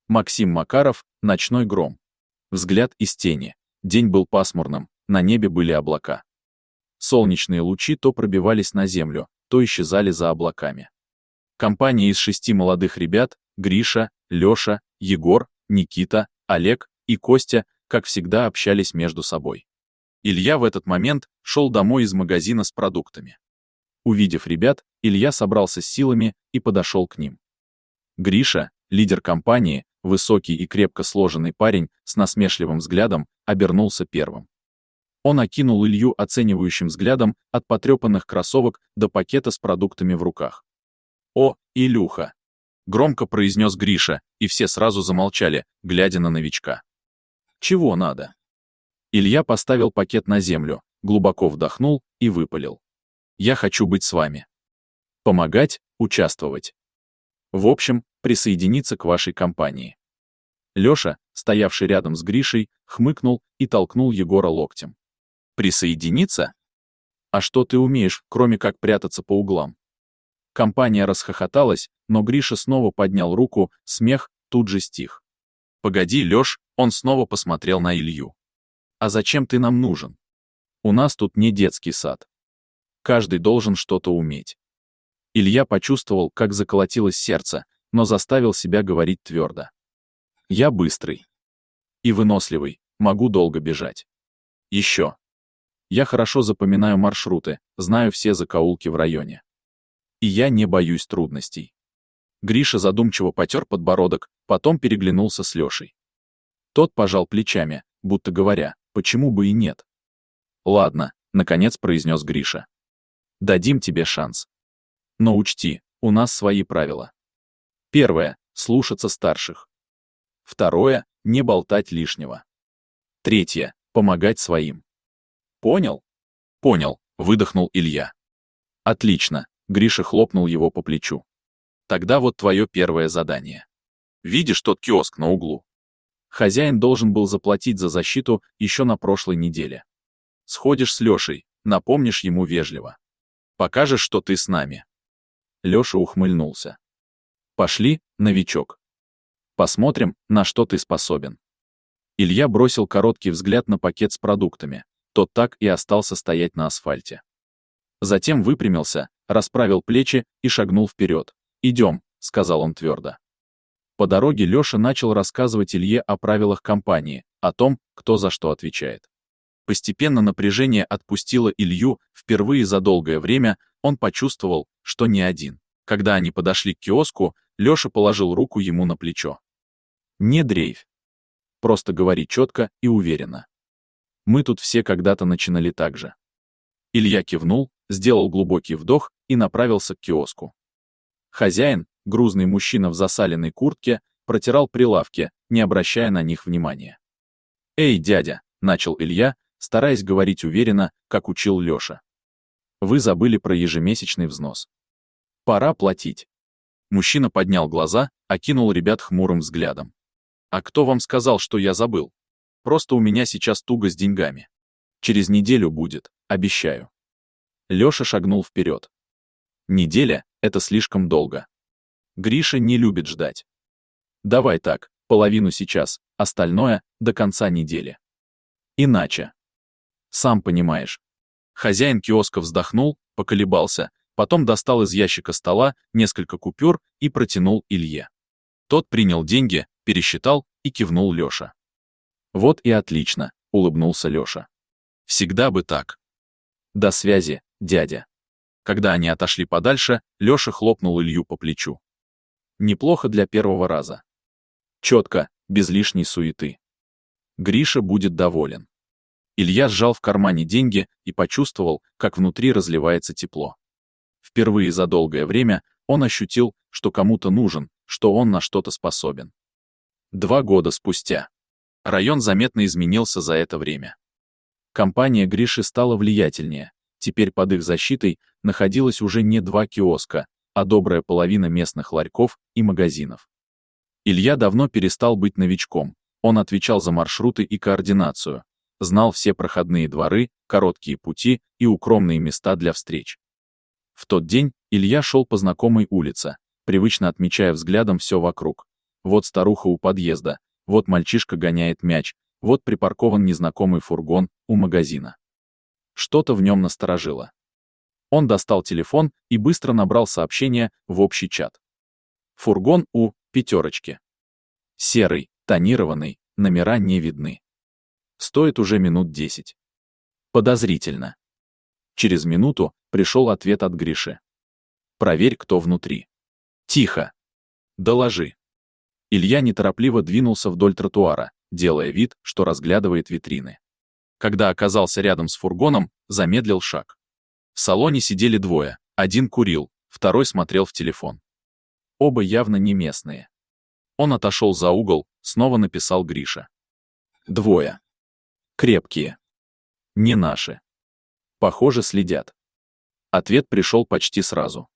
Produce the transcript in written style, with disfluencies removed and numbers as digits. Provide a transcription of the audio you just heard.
Максим Макаров, «Ночной гром». Взгляд из тени. День был пасмурным, на небе были облака. Солнечные лучи то пробивались на землю, то исчезали за облаками. Компания из 6 молодых ребят, Гриша, Лёша, Егор, Никита, Олег и Костя, как всегда, общались между собой. Илья в этот момент шел домой из магазина с продуктами. Увидев ребят, Илья собрался с силами и подошел к ним. Гриша, лидер компании, высокий и крепко сложенный парень с насмешливым взглядом, обернулся первым. Он окинул Илью оценивающим взглядом от потрепанных кроссовок до пакета с продуктами в руках. «О, Илюха!» — громко произнес Гриша, и все сразу замолчали, глядя на новичка. «Чего надо?» Илья поставил пакет на землю, глубоко вдохнул и выпалил. «Я хочу быть с вами. Помогать, участвовать. В общем, присоединиться к вашей компании». Лёша, стоявший рядом с Гришей, хмыкнул и толкнул Егора локтем. «Присоединиться? А что ты умеешь, кроме как прятаться по углам?» Компания расхохоталась, но Гриша снова поднял руку, смех тут же стих. «Погоди, Лёш», он снова посмотрел на Илью. «А зачем ты нам нужен? У нас тут не детский сад. Каждый должен что-то уметь». Илья почувствовал, как заколотилось сердце, но заставил себя говорить твердо. «Я быстрый и выносливый, могу долго бежать. Еще. Я хорошо запоминаю маршруты, знаю все закоулки в районе. И я не боюсь трудностей». Гриша задумчиво потер подбородок, потом переглянулся с Лешей. Тот пожал плечами, будто говоря, почему бы и нет. «Ладно», — наконец произнес Гриша. «Дадим тебе шанс. Но учти, у нас свои правила. Первое — слушаться старших. Второе — не болтать лишнего. Третье — помогать своим. Понял?» «Понял», — выдохнул Илья. «Отлично», — Гриша хлопнул его по плечу. «Тогда вот твое первое задание. Видишь тот киоск на углу? Хозяин должен был заплатить за защиту еще на прошлой неделе. Сходишь с Лешей, напомнишь ему вежливо. Покажешь, что ты с нами». Леша ухмыльнулся. «Пошли, новичок. Посмотрим, на что ты способен». Илья бросил короткий взгляд на пакет с продуктами. Тот так и остался стоять на асфальте. Затем выпрямился, расправил плечи и шагнул вперед. «Идем», — сказал он твердо. По дороге Леша начал рассказывать Илье о правилах компании, о том, кто за что отвечает. Постепенно напряжение отпустило Илью, впервые за долгое время он почувствовал, что не один. Когда они подошли к киоску, Леша положил руку ему на плечо. «Не дрейфь. Просто говори четко и уверенно. Мы тут все когда-то начинали так же». Илья кивнул, сделал глубокий вдох и направился к киоску. Хозяин, грузный мужчина в засаленной куртке, протирал прилавки, не обращая на них внимания. «Эй, дядя», — начал Илья, стараясь говорить уверенно, как учил Леша. «Вы забыли про ежемесячный взнос. Пора платить». Мужчина поднял глаза, окинул ребят хмурым взглядом. «А кто вам сказал, что я забыл? Просто у меня сейчас туго с деньгами. Через неделю будет, обещаю». Леша шагнул вперед. «Неделя — это слишком долго. Гриша не любит ждать. Давай так, половину сейчас, остальное — до конца недели. Иначе. Сам понимаешь». Хозяин киоска вздохнул, поколебался, потом достал из ящика стола несколько купюр и протянул Илье. Тот принял деньги, пересчитал и кивнул Лёше. «Вот и отлично», — улыбнулся Лёша. «Всегда бы так. До связи, дядя». Когда они отошли подальше, Лёша хлопнул Илью по плечу. «Неплохо для первого раза. Четко, без лишней суеты. Гриша будет доволен». Илья сжал в кармане деньги и почувствовал, как внутри разливается тепло. Впервые за долгое время он ощутил, что кому-то нужен, что он на что-то способен. 2 года спустя. Район заметно изменился за это время. Компания Гриши стала влиятельнее. Теперь под их защитой находилось уже не 2 киоска, а добрая половина местных ларьков и магазинов. Илья давно перестал быть новичком. Он отвечал за маршруты и координацию, знал все проходные дворы, короткие пути и укромные места для встреч. В тот день Илья шел по знакомой улице, привычно отмечая взглядом все вокруг. вот старуха у подъезда, вот мальчишка гоняет мяч, вот припаркован незнакомый фургон у магазина. Что-то в нем насторожило. Он достал телефон и быстро набрал сообщение в общий чат. Фургон у пятерочки. Серый, тонированный, номера не видны. Стоит уже минут 10. Подозрительно. Через минуту пришел ответ от Гриши. Проверь, кто внутри. Тихо. Доложи. Илья неторопливо двинулся вдоль тротуара, делая вид, что разглядывает витрины. Когда оказался рядом с фургоном, замедлил шаг. В салоне сидели двое, один курил, второй смотрел в телефон. Оба явно не местные. Он отошел за угол, снова написал Гриша. Двое. Крепкие. Не наши. Похоже, следят. Ответ пришел почти сразу.